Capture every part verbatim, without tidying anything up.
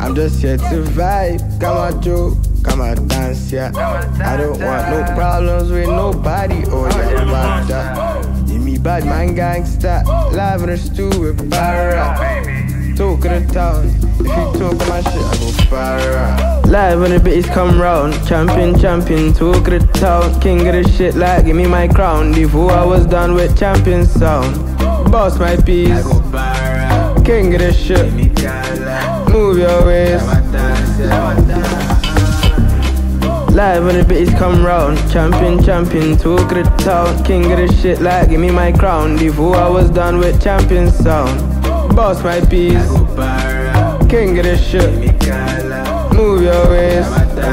I'm just here to vibe. Come on, Joe, come on, dance, yeah. I don't want no problems with nobody. Oh, yeah, about that. Give me bad man gangsta. Live in the stew with Barra. Talk of the town. If you talk my shit, I go far. Live when the bitches come round. Champion, champion, talk of the town. King of the shit, like give me my crown. Before I was done with champion sound. Boss my piece. King of the shit. Move your waist. Live when the bitches come round. Champion, champion, talk of the town. King of the shit, like give me my crown. Before I was done with champion sound. Boss my piece. King of the shit. Move your waist.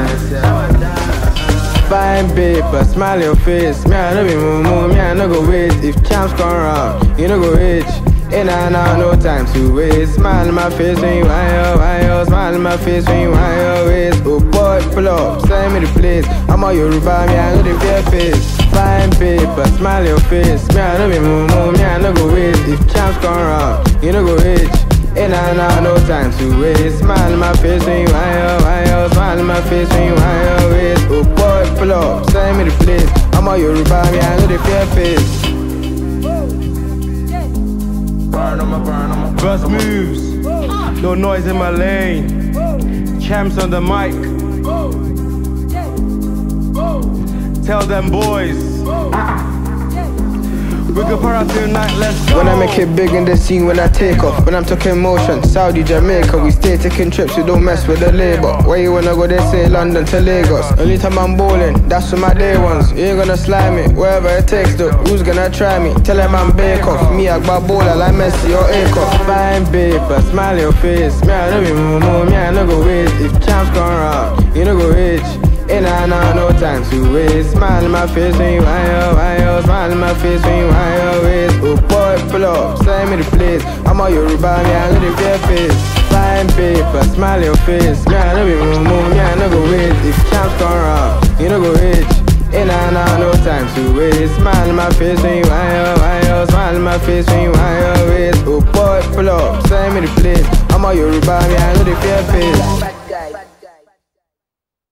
Fine paper, smile your face. Me I no be moo me I no go wait. If champs come round, you no go itch. In and out, no time to waste. Smile in my face when you want your, want your. Smile in my face when you want your waist. Oh boy, pull up, send me the place. I'm all Yoruba, me I know the fair face. Fine paper, smile your face. Me I no be moo me I no go wait. If champs come round, you no go itch. In and out, no time to waste. Smile in my face when you want your, want your. Smile in my face when you want your waist. Oh boy, pull up, send me the place. I'm all Yoruba, me I know the fair face. First moves, no noise in my lane. Champs on the mic. Tell them boys, we go para tonight, let's go. When I make it big in the scene, when I take off. When I'm talking motion, Saudi, Jamaica. We stay taking trips, we don't mess with the labor. Where you wanna go, they say London to Lagos. Only time I'm bowling, that's for my day ones. You ain't gonna slime me, wherever it takes though. Who's gonna try me? Tell them I'm bake off. Me, I got bowler like Messi or Akon. Fine paper, smile your face. Me, I know be moo me I no go wait. If champs come round, you no go itch. In and out, no time to waste. Smile in my face when you want your, want your. Smile in my face when you want your waist. Oh boy, pull up, send me the place. I'm all Yoruba, me I know the fair face. Fine paper, smile your face. Me I know be moo me I no go wait. If champs come round, you no go itch. In and out, no time to waste. Smile in my face when you want your, want your. Smile in my face when you want your waist. Oh boy, pull up, send me the place. I'm all Yoruba, me I know the fair face.